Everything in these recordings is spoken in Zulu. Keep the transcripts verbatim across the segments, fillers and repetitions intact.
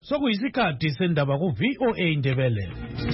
Sokuyisikhathi sendaba ku V O A Indebele.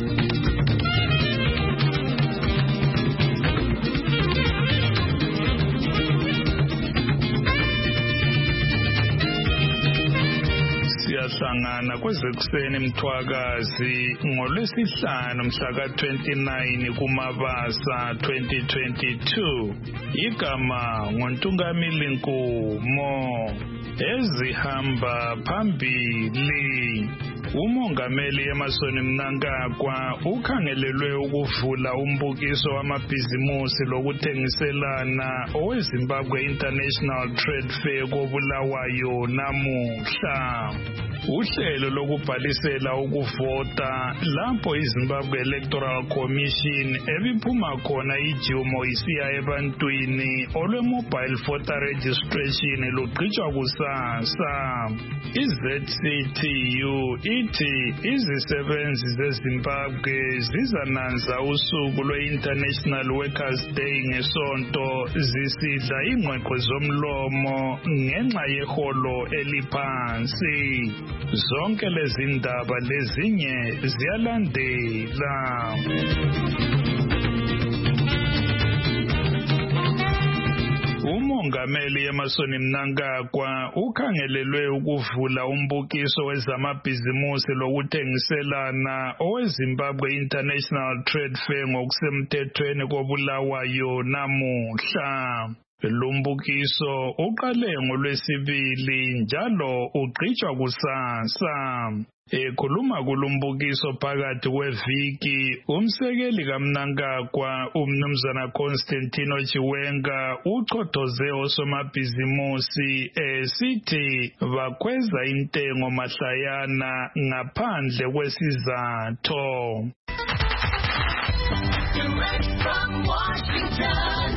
Siyahlangana kwezekuseni Mthwakazi ngolwesihlanu mhla ka twenty-nine kuMabasa twenty twenty-two. Igama ngoNtungamili Nkumo. Ezihamba phambili. Umongameli Emmerson Mnangagwa ukhangelelwe ukuvula umbukiso wamabhizimusi lokuthengiselana oweZimbabwe International Trade Fair koBulawayo namuhla. Uhlelo lokubhalisela ukuvota lapho iZimbabwe Electoral Commission ebiphuma khona ijumo isiya ebantwini olwe mobile voter registration lugqitshwa kusasa. I-Z C T U ithi izisebenzi zeZimbabwe zizananza usuku lwe-International Workers' Day ngesonto zisidla ingqeqwe zomlomo ngenxa yeholo eliphansi. Zonke lezi ndaba lezinye ziyalandela. Umongameli Emmerson Mnangagwa ukhangelelwe ukuvula umbukiso wezamabhizimusi lokuthengiselana oweZimbabwe International Trade Fair ngokusemthethweni koBulawayo namuhla. Lumbukiso uqale ngolwesibili njalo ugqitshwa kusasa. Ekhuluma kulumbukiso phakathi kweviki, umsekeli kaMnangagwa uMnumzana Constantino Chiwenga uqothoze osomabhizimusi esithi bakhweza intengo mahlayana ngaphandle kwesizatho. Direct from Washington.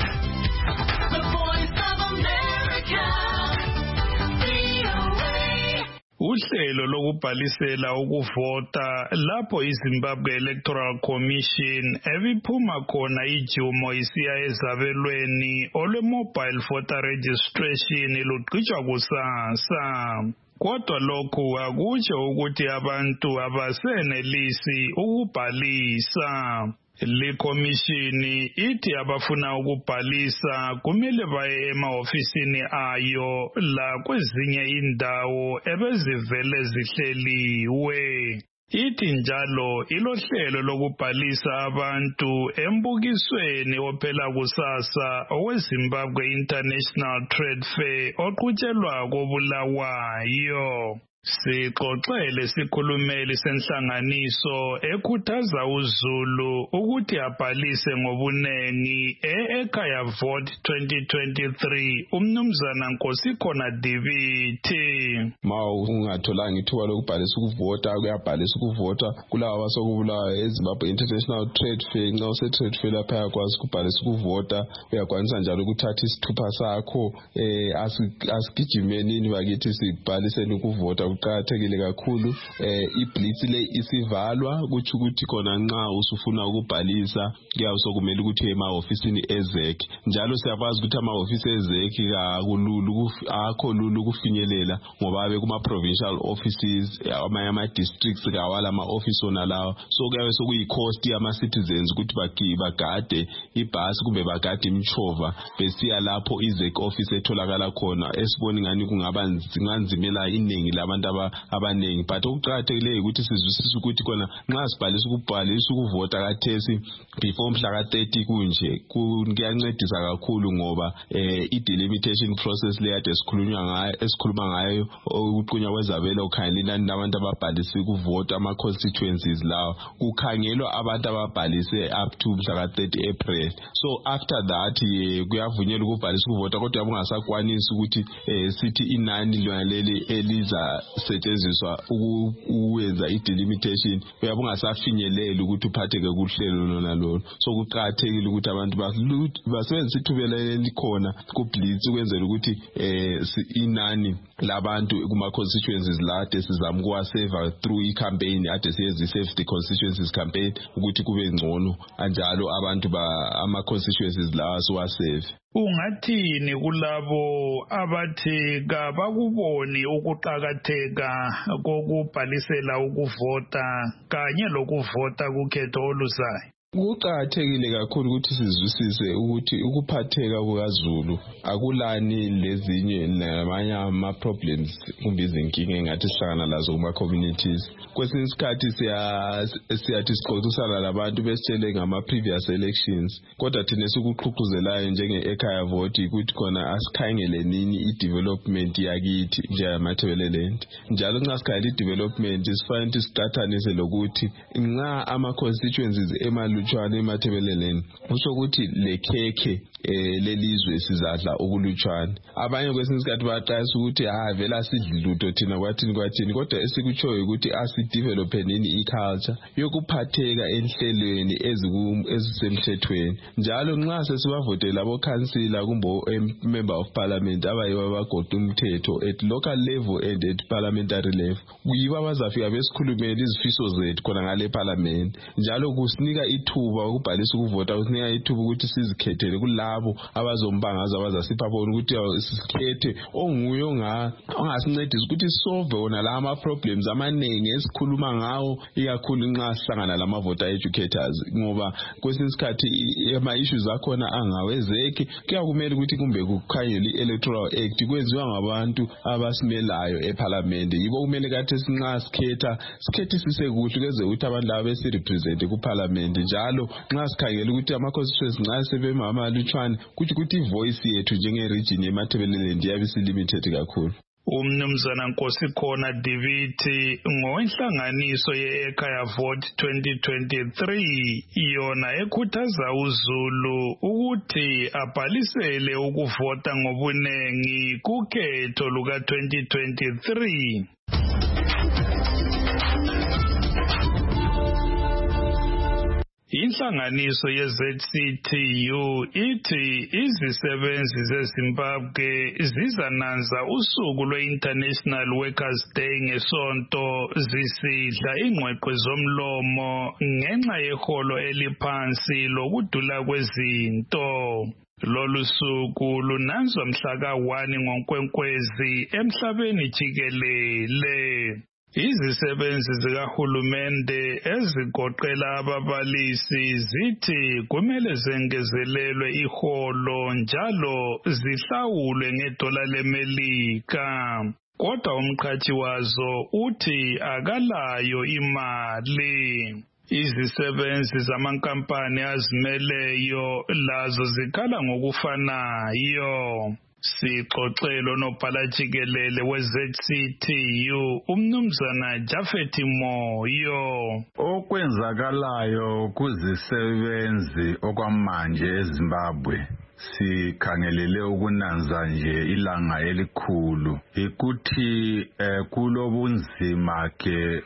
Uhlelo lokubhalisela ukuvota lapho iZimbabwe Electoral Commission ebiphuma khona ijumo isiya ezabelweni olwe mobile voter registration lugqitshwa kusasa. Kodwa lokhu akutsho ukuthi abantu abasenelisi ukubhalisa. Le komishini ithi abafuna ukubhalisa kumele baye emahofisini ayo la kwezinye indawo ebezivele zihleliwe. Ithi njalo ilohlelo lokubhalisa abantu embukisweni ophela kusasa oweZimbabwe International Trade Fair oqhutshelwa koBulawayo. Sixoxele sikhulumeli senhlanganiso ekhuthaza uZulu ukuthi abhalise ngobunengi eEkhaya Vote twenty twenty-three uMnumzana Nkosikhona Dibithi. Ma ungatholanga ithuba lokubhalisa ukuvota kuyabhalisa ukuvota kulabo abasokubulawayo eZimbabwe International Trade Fair. Nxa use trade fair lapha yakwazi ukubhalisa ukuvota, uyakwanisa njalo ukuthatha isithupha sakho eh asigijimeni bakithi sibhaliseni ukuvota. Kuqakathekile kakhulu. eh iblitz le isivalwa kuthi ukuthi khona nxa usufuna ukubhalisa kuyasokumela ukuthi emahofisini ezek. Njalo siyabazi ukuthi amahofisi ezek akululu akho lulu kufinyelela ngoba abe kuma provincial offices amanye ama districts kawala ama office ona lawo. So kuyabe sokuyi cost yama citizens ukuthi bagiba gade ibhasi kumbe bagade imchova besiya lapho izek office etholakala khona. Esiboni ngani kungaba nzinganzimela iningi labantu abaningi, but okuqakathekileyo ukuthi sizwisise ukuthi kona nxa sibhalisa ukubhalisa ukuvota kathesi before mhla ka thirty kunje kuyancedisa kakhulu ngoba eh i-delimitation process le yade sikhulunywa ngayo esikhuluma ngayo ukuqunywa kwezabelo ukhangela inani labantu ababhalisa ukuvota ama constituencies lawo kukhangelwa abantu ababhalise up to mhla ka thirty April. So after that kuyavunyelwa ukubhalisa ukuvota kodwa bungasakwanisi ukuthi eh sithi inani leli eliza setshenziswa ukwenza i-delimitation uyabungasafinyelela ukuthi uphatheke kuhlelo lona lona. So kuqakathekile ukuthi abantu basebenzise ithubela elikhona kublitz ukwenzela ukuthi eh inani labantu kuma constituencies la ade sizama ukuwaseva through i-campaign ade siyenza Save the Constituencies campaign ukuthi kube ngcono anjalo abantu ba ama constituencies la siwaseve. Ungathini kulabo abathi kabakuboni ukuqakatheka kokubhalisela ukuvota kanye lokuvota kukhetho oluzayo? Kuqakathekile kakhulu ukuthi sizwisise ukuthi ukuphatheka kukaZulu akulani lezinye namanye ama-problems kumbe izinkinga engathi sihlangana lazo kuma-communities. Kwesinye isikhathi siyathi sixoxisana labantu besitshele ngama-previous elections, kodwa thina sikuqhuqhuzelayo njenge-ekhaya vote ukuthi khona asikhangele nini i-development yakithi njengamaThebeleland. Njalo nxa sikhangela i-development sifanele ukuthi siqathanise lokuthi nxa ama-constituencies emalu lutshwane emaThebeleland kusho ukuthi lekhekhe eh lelizwe sizadla okulutshwane. Abanye kwesinye isikhathi baqayisa ukuthi ha vela sidli lutho thina kwathini kwathini, kodwa esikutshoyo ukuthi asidevelop nini iculture yokuphatheka enhlelweni ezisemthethweni. Njalo nxa sesibavotela labo councillor kumbe member of parliament abayibo abagoqa umthetho at local level and at parliamentary level, kuyiba bazafika besikhulumela izifiso zethu khona ngale parliament. Njalo kusinika ithuba ukubhalisa ukuvota, kusinika ithuba ukuthi sizikhethele kulabo abazombangaza abazasipha bona ukuthi sikhethe onguye ongasincedisa ukuthi solve wona la ama problems amanengi esikhuluma ngawo, ikakhulu nxa sihlangana lama voter educators, ngoba kwesinye isikhathi ama issues akhona angawezeki. Kuyakumele ukuthi kumbe kukhanyele i-Electoral Act kwenziwa ngabantu abasimelayo eParliament, yibo kumele kathi sinxa sikhetha sikhethisise kuhle kweze ukuthi abantu laba besirepresent kuParliament. Njalo nxa sikhangela ukuthi ama-constituencies nxa sebemama lutshwane kuthi ukuthi ivoice yethu njenge-region yemaThebeleland yabe limited kakhulu. Umnumzana Nkosikhona David ngoinhlanganiso ye-Ekhaya Vote twenty twenty-three yona ekhuthaza uZulu ukuthi abhalisele ukuvota ngobunengi kukhetho luka twenty twenty-three. Inhlanganiso ye-Z C T U ithi izisebenzi zeZimbabwe zizananza usuku lwe-International Workers' Day ngesonto zisidla ingqweqwe zomlomo ngenxa yeholo eliphansi lokudula kwezinto. Lolu suku lunanzwa mhlaka one ngoNkwenkwezi emhlabeni jikelele. Izisebenzi zikahulumende ezigoqela ababalisi zithi kumele zengezelelwe iholo njalo zihlawulwe ngedola leMelika, kodwa umqhathi wazo uthi akalayo imali. Izisebenzi zamankampani azimeleyo lazo zikhala ngokufanayo. Sixoxelo nobhala jikelele we-Z C T U umnumzana Jafet Moyo. Okwenzakalayo kuzisebenzi okwamanje eZimbabwe sikhangelele ukunanza nje ilanga elikhulu ikuthi eh, kulobunzima ke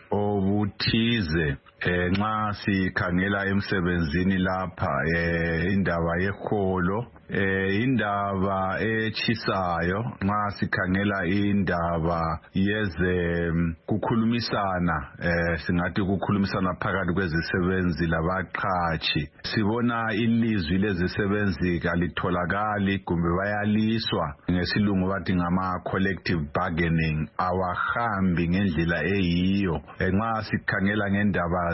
obuthize eh, nxa sikhangela emsebenzini lapha eh, indaba yeholo eh, indaba echisayo nxa sikhangela indaba yeze kukhulumisana eh, singathi kukhulumisana phakathi kwezisebenzi labaqhashi. Sibona ilizwi lezisebenzi kalitholakali kumbe bayaliswa, ngesilungu bathi ngama collective bargaining, awahambi ngendlela eyiyo. Nxa sikhangela ngendaba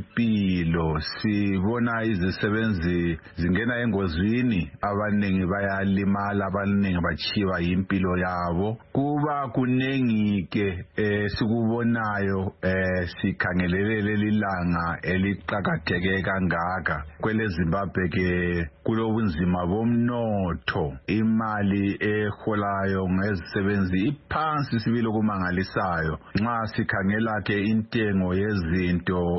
zempilo sibona izisebenzi zingena engozini, abanengi bayalimala, abanengi bachiwa impilo yabo. Kuba kunengi ke eh, sikubonayo eh, sikhangelele lelilanga eliqhakatheke kangaka kwele Zimbabwe ke kulobunzima bomnotho, imali eholayo ngezisebenzi iphansi sibilo kumangalisayo. Nxa sikhangela ke intengo yezinto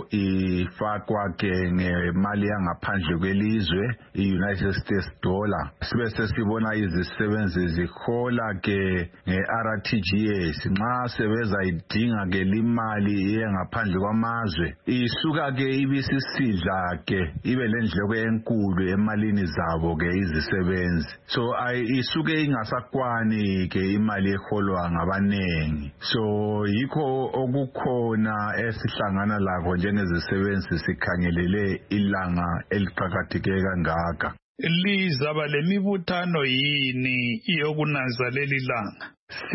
ifakwa ke ngemali yangaphandle kwelizwe, i-United States dollar, sibe sesibona izisebenzi zihola ke nge-R T G S. Nxa sebeza idinga ke limali yengaphandle kwamazwe isuka ke ibisisidla ke ibe lendleko enkulu emalini zabo ke izisebenzi, so ay isuke ingasakwani ke imali eholwa ngabanengi. So yikho okukhona esihlangana lakho njengezisebenzi sikhangelele ilanga eliqhakatheke kangaka. lizaba lemibuthano yini yokunanzelela ilanga?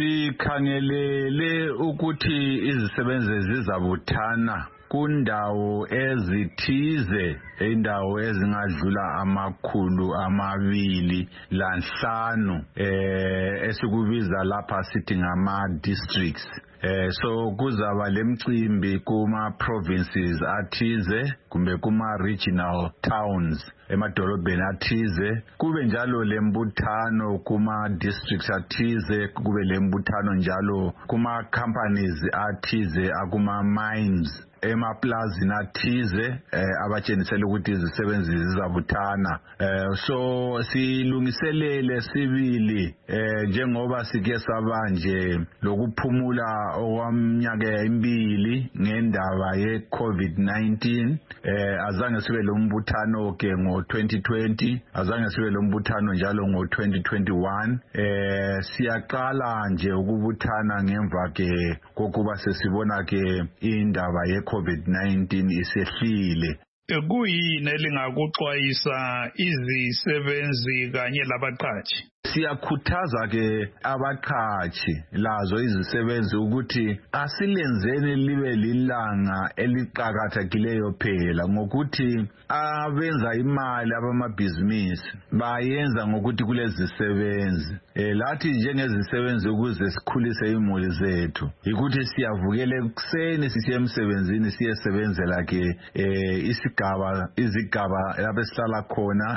Sikhangelele ukuthi izisebenzi zizabuthana kundawo ezithize, indawo ezingadlula amakhulu amabili lanhlanu eh esikubiza lapha sithi ngama districts. Eh so kuzaba lemcimbi kuma provinces athize kumbe kuma regional towns emadolobheni athize, kube njalo lembuthano kuma districts athize, kube lembuthano njalo kuma companies athize akuma mines emaplazini athize eh, abatshenisela ukuthi izisebenzi zizabuthana. eh, so silungiselele sibili eh, njengoba sike sabanje lokuphumula okwaminyaka emibili ngendaba ye COVID nineteen. eh, azange sibe lombuthano ke ngo twenty twenty, azange sibe lombuthano njalo ngo twenty twenty-one. eh, siyaqala nje ukubuthana ngemva ke kokuba sesibona ke indaba ye COVID nineteen isehlile. Kuyini elingakuxwayisa izisebenzi kanye labaqhashi? Siyakhuthaza ke abaqhashi lazo izisebenzi ukuthi asilenzeni libe lilanga eliqhakathekileyo phela, ngokuthi abenza imali abamabhizinisi bayenza ngokuthi kulezi zisebenzi. eh lathi njengezisebenzi ukuze sikhulise imuli zethu ukuthi siyavukela ekuseni sisiye emsebenzini siyesebenzela ke eh isigaba izigaba lapho esihlala khona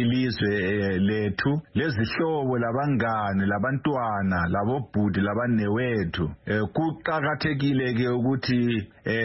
ilizwe lethu. Lezi hlobo labangane labantwana labobhudi labanewethu kuqhakathekile ke ukuthi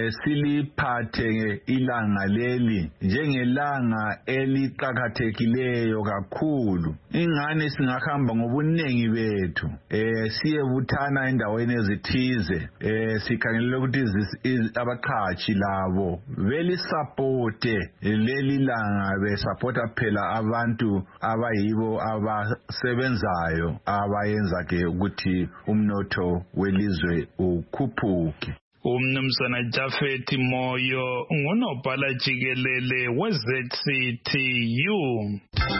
siliphathe ilanga leli njengelanga eliqhakathekileyo kakhulu. Ingane singahamba ngobuningi bethu eh siyebuthana endaweni ezithize, eh sikhangelela ukuthi abaqhashi labo veli support leli langa, be support phela abantu abayibo abasebenzayo abayenza ke ukuthi umnotho welizwe ukhuphuke. Umnumzana Japhet Moyo ngunobhala jikelele we Z C T U.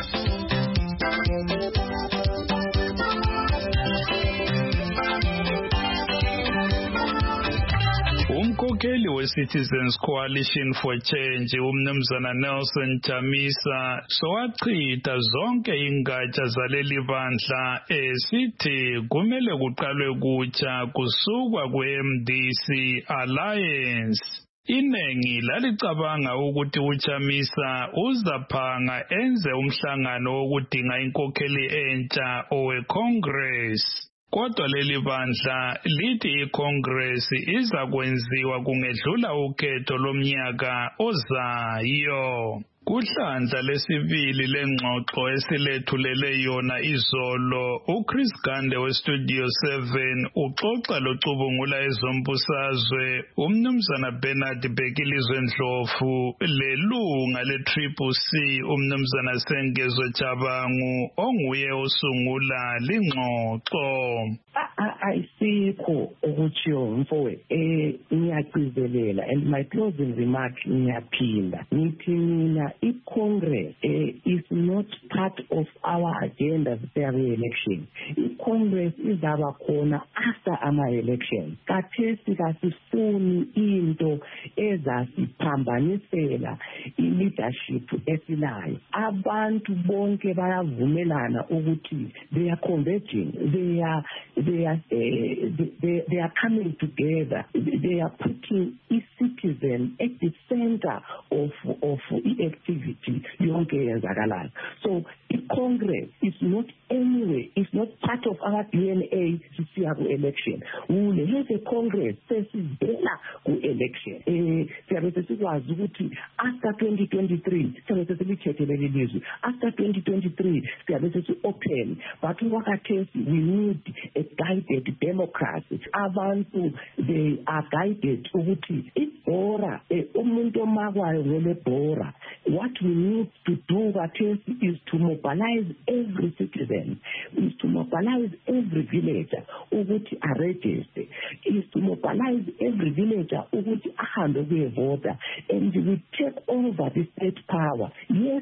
Umkhokheli we-Citizens Coalition for Change umnumzana Nelson Chamisa sowachitha zonke ingatsha zaleli bandla esithi kumele kuqalwe kutsha kusukwa kwe-M D C Alliance. Inengi lalicabanga ukuthi uChamisa uzaphanga enze umhlangano wokudinga inkokheli entsha owe-Congress. Kodwa leli bandla lithi iCongress izakwenziwa kungedlula ukhetho lomnyaka ozayo. Kuhlandla lesibili lengxoxo esilethulele yona izolo, uChris Gande weStudio seven uxoxa locubungula ezombusazwe umnumzana Bernard Bhekilizwe Ndlovu lelunga le-Triple C umnumzana Sengezo Chabangu onguye osungula lingxoxo. Ayisikho okuchiyo mfowethu eh ngiyagcizelela, and my closing remark ngiyaphinda ngithi mina i-Congress eh, is not part of our agenda for re-election. I-Congress izaba khona after ama-election. Kathesi kasifuni into ezasiphambanisela i-leadership esilayo. Abantu bonke bayavumelana ukuthi they are converging, they are they are uh, they, they are coming together, they are putting each citizen at the center of of the activity yonke yenzakalayo. So the Congress is not anyway, it's not part of our D N A sisiya ku election. We have a Congress sesivela ku election. Eh siyabe sesikwazi ukuthi after twenty twenty-three siyabe sesilithethe leli lizwe. After twenty twenty-three siyabe sesi open, but wakathesi we need a guided democracy. Abantu they are guided ukuthi ibhora umuntu omakwayo ngole bhora. What we need to do kathesi is to mobilize every citizen, is to mobilize every villager ukuthi aregister, is to mobilize every villager ukuthi ahambe kuyevota, and we take over the state power. Yes,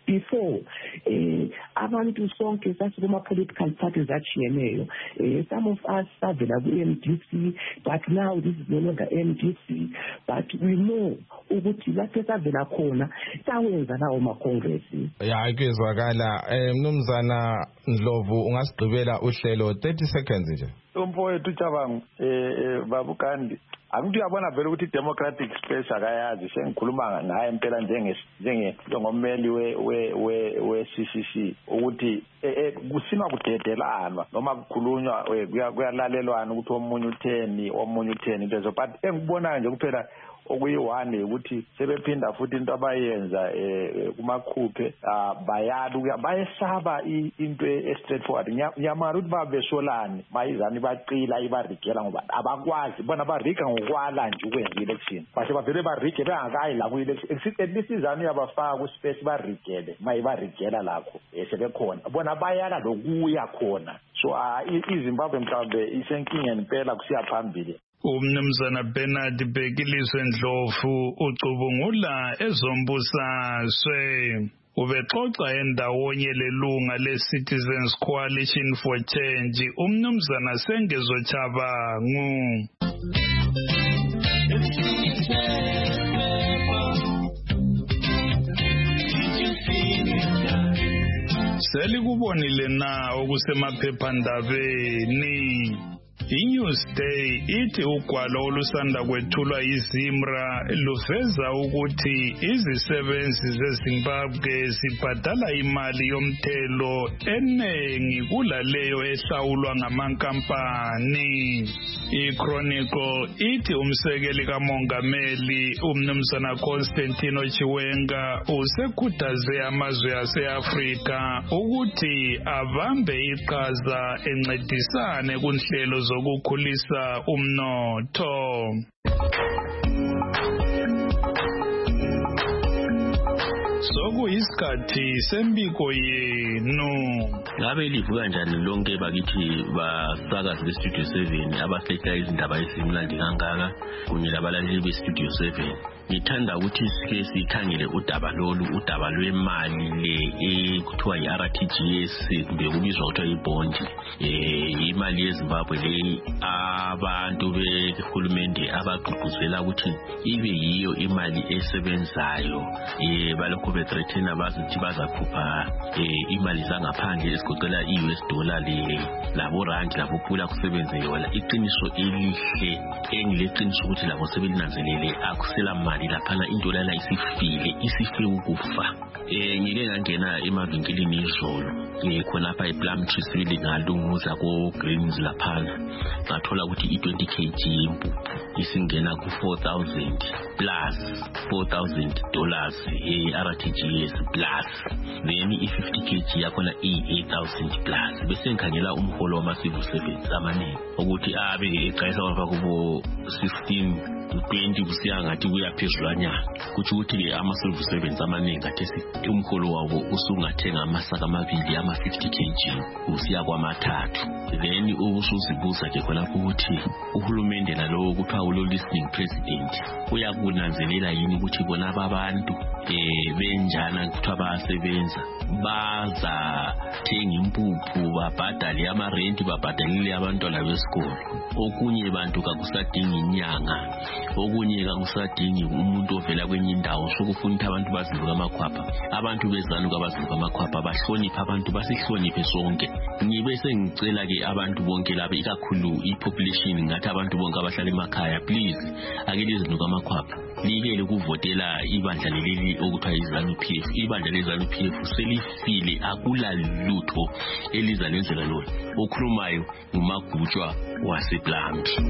before eh abantu sonke sasikuma political parties achiyeneyo, eh some of us savela ku M D C, but now this is no longer M D C, but we know ukuthi lapho savela khona sawenza lawo ma congress. Ya ikezwakala. Eh mnumzana Ndlovu ungasigqibela uhlelo thirty seconds nje. Umfowethu Chabangu eh babukandi akuthi uyabona vele ukuthi democratic space akayazi, sengikhuluma ngaye impela njenge njenge ngommeli we we we C C C ukuthi kusina kudedelana noma kukhulunywa kuyalalelwana ukuthi omunye utheni omunye utheni lezo, but engibona nje kuphela okuyiwane ukuthi sebephinda futhi into abayenza eh kumakhuphe bayala bayesaba into e straightforward. Nyamara ukuthi babesolani mayizani baqila ibarigela ngoba abakwazi bona barika ngokwala nje ukwenza election, base bavele barike bengakayi la ku election except at least izani yabafaka ku space barigele mayibarigela lakho sebekhona bona bayala lokuya khona. So iZimbabwe mhlawumbe isenkingeni impela kusiya phambili. Umnumzana Bernard Bhekilizwe Ndlovu ucubungula ezombusazwe ubexoxa endawonye lelunga le-Citizens Coalition for Change umnumzana Sengezo Chabangu. Selikubonile na okusemaphephandabeni. iNewsday ithi ugwalo olusanda kwethulwa iZimra luveza ukuthi izisebenzi zeZimbabwe zibhadala imali yomthelo enengi kulaleyo ehlawulwa ngamankampani. iChronicle ithi umsekeli kamongameli umnumzana Constantino Chiwenga usekhuthaze amazwe ase-Afrika ukuthi abambe iqhaza encedisane kunhlelo zokukhulisa umnotho. Sokuyisikhathi sembiko yenu. Ngabe livu kanjani lonke bakithi basakazi beStudio seven abahletha izindaba ezimnandi kangaka kunye labalaleli beStudio seven? Ngithanda ukuthi sike sikhangele udaba lolu, udaba lwemali le ekuthiwa yi-R T G S kumbe kubizwa kuthiwa ibondi. Eh imali yeZimbabwe le abantu behulumende abagqugquzela ukuthi ibe yiyo imali esebenzayo. Eh balokho bethreathena bazithi bazakhupha eh imali zangaphandle esigoqela i-U S dollar le labo rand labo pula kusebenze yona. Iqiniso elihle engileqiniso ukuthi labo sebelinanzelele akusela mali laphana indola la isifile isife ukufa. Eh ngike ngangena emavinkilini izolo eh khona lapha ePlumtree sibili ngalunguza ko Greens laphana ngathola ukuthi i-twenty kilograms impuphu isingena ku four thousand plus four thousand dollars e-R T G S plus then i-fifty kilograms yakhona i-eight thousand plus bese ngikhangela umholo wama-civil servants amaningi ukuthi abe eqayisa kwaba kubo sixteen twenty kusiya ngathi kuyaphezulanyana kuthi ukuthi ke ama-civil servants amaningi kathesi umholo wabo usungathenga amasaka amabili ama-fifty kilograms usiya kwamathathu. Then ubusuzibuza ke khona ukuthi uhulumende nalowo kuthiwa ulo listening president uyakunanzelela yini ukuthi bona abantu eh benjana kuthiwa basebenza baza thenga impuphu babhadale amarenti babhadalele abantwana besikolo. Okunye bantu kakusadinga inyanga, okunye kakusadingi umuntu ovela kwenye indawo sokufuna abantu bazivuka amakhwapha. Abantu bezanu kabazivuka amakhwapha bahlonipha abantu basihloniphe sonke. Ngibe sengicela ke abantu bonke laba ikakhulu ipopulation ngathi abantu bonke abahlala emakhaya please ake lizinuka amakhwapha likele ukuvotela ibandla leli okuthiwa iZanu P F. Ibandla leZanu P F selifile akula lutho elizalenzela lona. Okhulumayo ngumagutshwa wasePlumtree.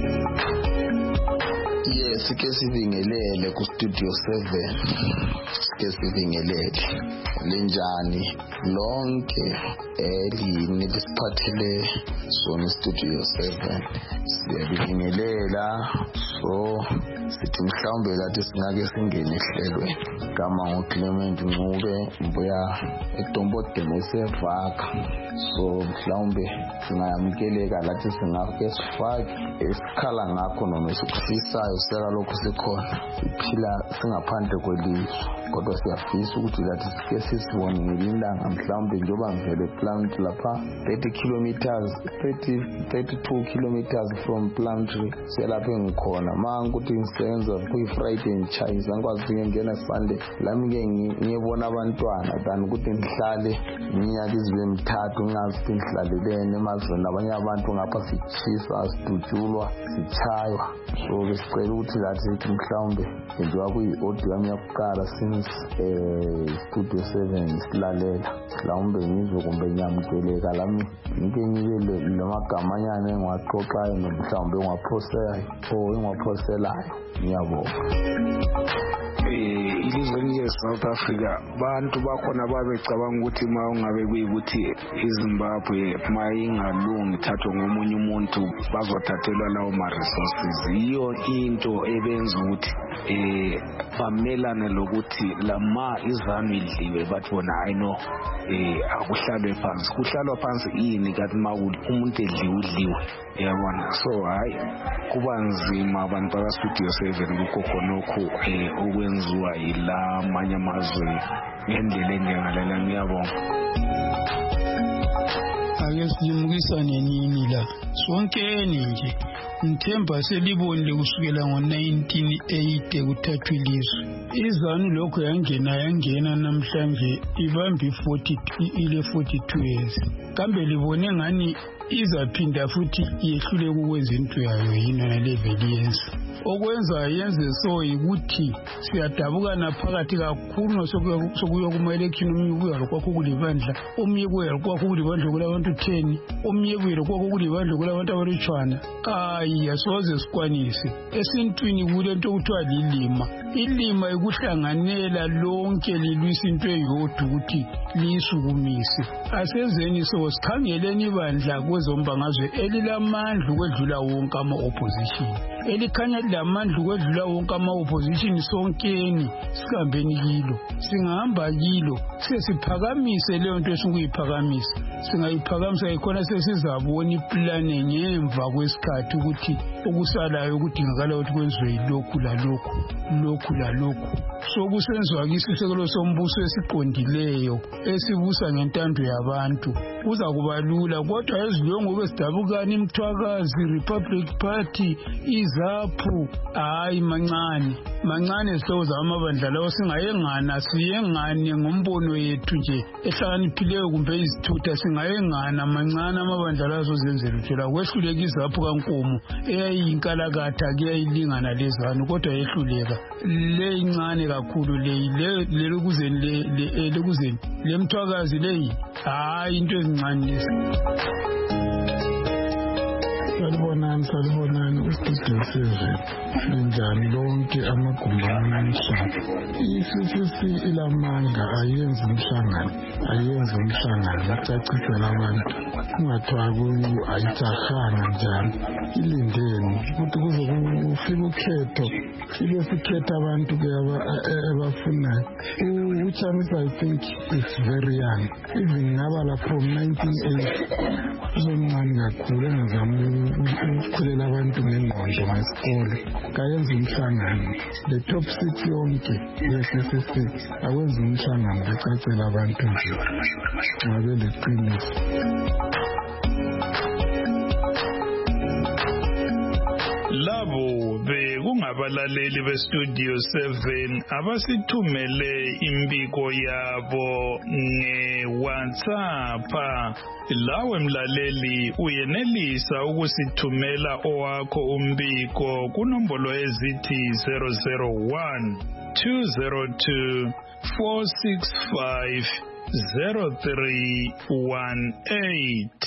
Yes, sike sibingelele ku Studio seven. Sike sibingelele. Linjani lonke elini besiphathele sona Studio seven. Siyabingelela so sithi mhlawumbe lathi singake singene ehlelweni kama ngoClement Ncube mbuya eDombo Demosevaka. So mhlawumbe singayamkeleka lathi singake sifake esikhala ngakho noma sikufisayo sela lokho sikhona siphila singaphandle kwelizwe. kodwa siyafisa ukuthi lathi sike sisibone ngelilanga mhlawumbe njengoba ngivele Plumtree lapha thirty kilometers thirty thirty-two kilometers from Plumtree selapho engikhona manje ukuthi ngisebenza kuyi-Friday ngitshayisa ngikwazi ukuthi ngingena Sunday lami-ke ngiyebona abantwana than ukuthi ngihlale iminyaka izibe mithathu ngingazi ukuthi ngihlalelene emazweni abanye abantu ngapha sitshisa sidutshulwa sitshaywa so besicela ukuthi lathi mhlawumbe njengoba kuyi-audio yami yakuqala since um Studio seven silalela mhlawumbe ngizwe kumbe ngiyamukeleka lami ngike ngibe lamagamanyana engiwaxoxayo mhlawumbe engiwaphoselayo or engiwaphoselayo ngiyabonga. Eh ilizweni le-South Africa bantu bakhona babecabanga ukuthi ma ungabe kuyikuthi iZimbabwe ma ingalungi thathwe ngomunye umuntu bazothathelwa lawo ma-resources yiyo into ebenza ukuthi eh bamelane lokuthi lama izanu idliwe bathi bona I know eh akuhlalwe phansi kuhlalwa phansi ini kathi ma umuntu edliwe udliwe yabona so hayi kuba nzima abantu baka Studio seven kukhonokho eh okwenziwa yila manye amazwe ngendlela enjengalela ngiyabonga. Ake simukisane nini la sonkeni nje ngithemba selibonile kusukela ngo nineteen eighty kuthathwa ilizwe izanu lokho yangena yangena namhlanje ibamba i-forty ile forty-two years kambe libone ngani izaphinda futhi yehlule ukwenza into yayo yini na level yenza okwenza yenze so ukuthi siyadabukana phakathi kakhulu sokuya kuma election umnyukuya lokho kulibandla umnyukuya lokho kulibandla kulabantu ten umnyukuya lokho kulibandla kulabantu abalutshwana ayi asoze sikwanise esintwini kule nto kuthiwa lilima ilima ikuhlanganela lonke lilwisa into eyodwa ukuthi lisukumise asenzeni so sikhangeleni ibandla kwezombangazwe elilamandla ukwedlula wonke ama-opposition elikhanya lamandla ukwedlula wonke ama-opposition sonkeni sikambeni kilo singahamba kilo sesiphakamise leyo nto esinguyiphakamisa singayiphakamisa ikhona sesizabona iplane ngemva kwesikhathi ukuthi okusalayo kudingakala ukuthi kwenziwe lokhu lalokhu lokhu lalokhu sokusenziwa kisisekelo sombuso esiqondileyo esibusa ngentando yabantu kuza kuba lula kodwa ezilongo besidabukani imthwakazi Republic Party izaphu hayi mancane mancane sihloko amabandla lawo singayengana siyengane ngombono yethu nje ehlakaniphileyo kumbe izithutha singayengana mancane amabandla lawo azozenzela uthola kwehluleka izaphu kankomo eyayinkalakatha kuyayilingana lezanu kodwa yehluleka le incane kakhulu le le lokuzeni le lokuzeni le mthwakazi leyi hayi into ezincane lezi. Salibonani salibonani uStudio seven linjani lonke amagumbi omhlaba i-C C C ilamanga ayenza umhlangano ayenza umhlangano icacisela abantu kungathiwa kuyo ayijahanga njalo ilindeni ukuthi kuze kufike ukhetho sibe sikhetha abantu ke abafunayo uChamisa I think it's very young even ngabala from nineteen eighty uzomncane kakhulu engazama ukukhulela abantu ngengqondo ngesikole kayenza umhlangano the top six yonke ye-C C C awenza umhlangano becacela abantu nje ngabe leqiniso. Labo bekungabalaleli beStudio seven abasithumele imbiko yabo nge-WhatsApp. Lawe mlaleli uyenelisa ukusithumela owakho umbiko kunombolo ezithi zero zero one two zero two four six five zero three one eight.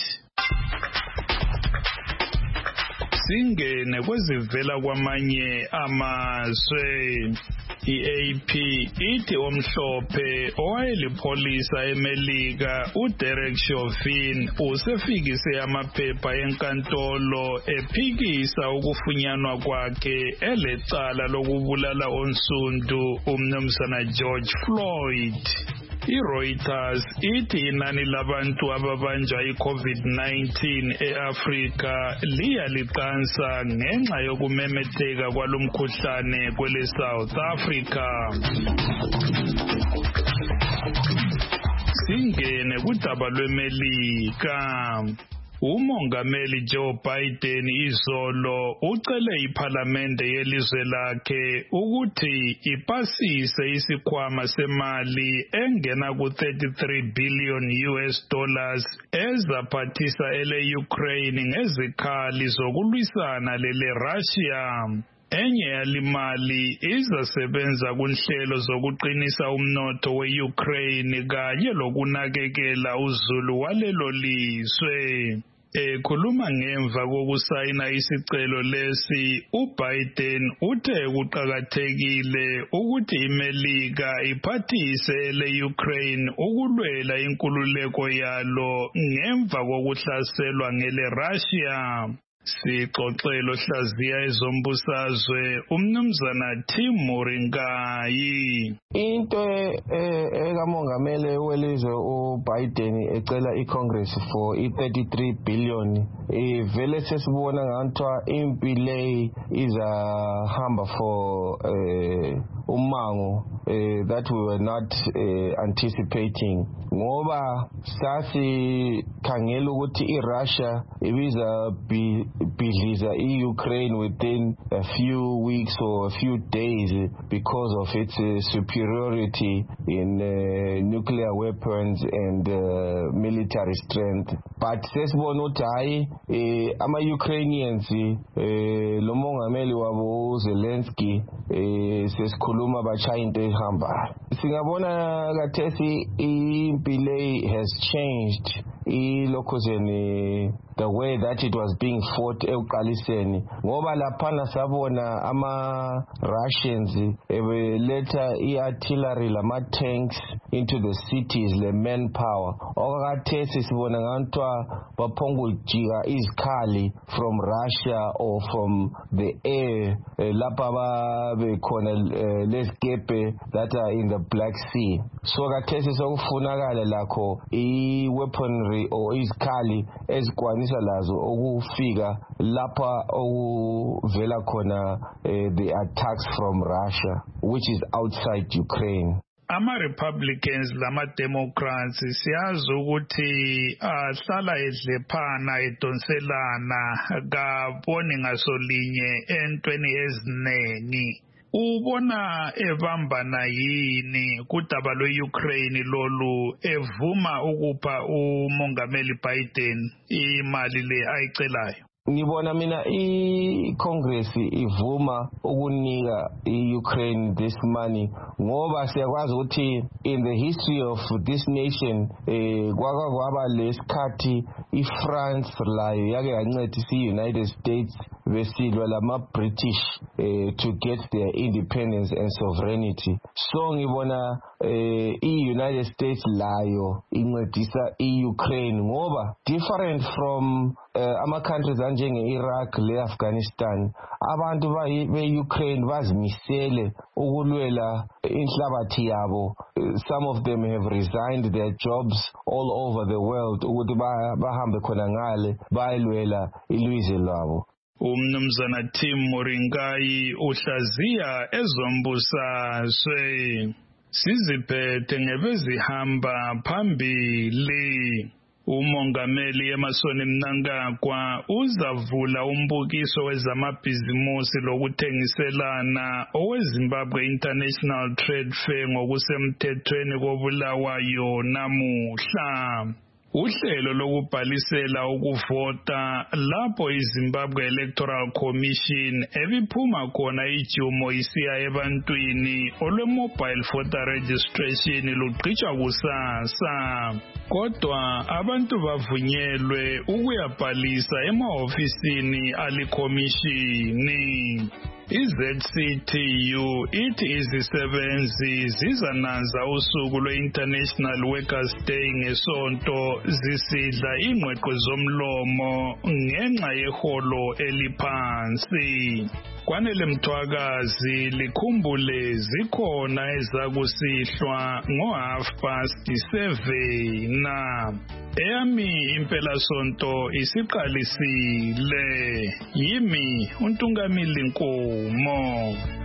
Singene kwezivela kwamanye amazwe. I-A P ithi omhlophe owayelipholisa eMelika uDerek Chauvin usefikise amaphepha enkantolo ephikisa ukufunyanwa kwakhe elecala lokubulala onsundu umnumzana George Floyd. iReuters ithi inani labantu ababanjwa i-COVID nineteen e-Afrika liya liqansa ngenxa yokumemetheka kwalomkhuhlane kwele South Africa. Singene kudaba lweMelika. Umongameli Joe Biden izolo ucele iPhalamende yelizwe lakhe ukuthi ipasise isikhwama semali engena ku thirty-three billion U S dollars ezaphathisa ele Ukraine ngezikhali zokulwisana lele Russia. Enye yalimali izasebenza kunhlelo zokuqinisa umnotho we-Ukraine kanye lokunakekela uzulu walelo lizwe. Ekhuluma ngemva kokusayina isicelo lesi, uBiden uthe kuqakathekile ukuthi iMelika iphathise ele-Ukraine ukulwela inkululeko yalo ngemva kokuhlaselwa ngele Russia. Sixoxelo hlaziya ezombusazwe umnumzana Tim Moringayi. Into ekamongameli welizwe uBiden ecela iCongress for i-thirty-three billion ivele sesibona ngantwa impi le izahamba for umango that we were not uh, anticipating ngoba sasi khangela ukuthi iRussia ibiza bidliza iUkraine within a few weeks or a few days because of its uh, superiority in uh, nuclear weapons and uh, military strength. But sesibona ukuthi hayi ama-Ukrainians lo mongameli wabo Zelensky sesikhuluma bachaya into ehamba. Singabona kathesi impi le has changed ilokuzeni the way that it was being fought ekuqaliseni ngoba laphana sabona ama Russians ebeletha i-artillery lama tanks into the cities, le manpower okakathesi sibona ngantwa baphongujika izikhali from Russia or from the air lapha babekhona lesikepe that are in the Black Sea. So kathesi sokufunakala lakho i-weaponry or izikhali ezikwanisa lazo okufika lapha okuvela khona the attacks from Russia which is outside Ukraine. Ama-Republicans lama-Democrats siyazi ukuthi ahlala edlephana edonselana kaboni ngasolinye entweni eziningi. Ubona ebambana yini kudaba lwe-Ukraine lolu evuma ukupha umongameli Biden imali le ayicelayo? Ngibona mina i-Congress ivuma ukunika i-Ukraine this money ngoba siyakwazi ukuthi in the history of this nation eh kwaka kwaba lesikhathi iFrance layo yake yancedisa i-United States besilwa lama-British eh, to get their independence and sovereignty. So ngibona eh, i-United States layo incedisa i-Ukraine ngoba different from uh, ama-countries njenge-Iraq le-Afghanistan, abantu be-Ukraine bazimisele ukulwela inhlabathi yabo. Some of them have resigned their jobs all over the world ukuthi bahambe khona ngale bayilwela ilizwe lwabo. Umnumzana Tim Moringayi uhlaziya ezombusazwe. Siziphethe ngebezihamba phambili. Umongameli Emmerson Mnangagwa uzavula umbukiso wezamabhizimusi lokuthengiselana oweZimbabwe International Trade Fair ngokusemthethweni koBulawayo namuhla. Uhlelo lokubhalisela ukuvota lapho iZimbabwe Electoral Commission ebiphuma khona ijumo isiya ebantwini olwe-mobile voter registration luqhutshwa kusasa. Kodwa abantu bavunyelwe ukuyabhalisa emahofisini alikhomishini. I-Z C T U ithi izisebenzi zizananza usuku lwe-International Workers' Day ngesonto zisidla ingqeqe zomlomo ngenxa yeholo eliphansi. Kwanele Mthwakazi likhumbule zikhona ezakusihlwa ngo-half past seven. Eyami impela sonto isiqalisile. Yimi uNtungamili Nkomo.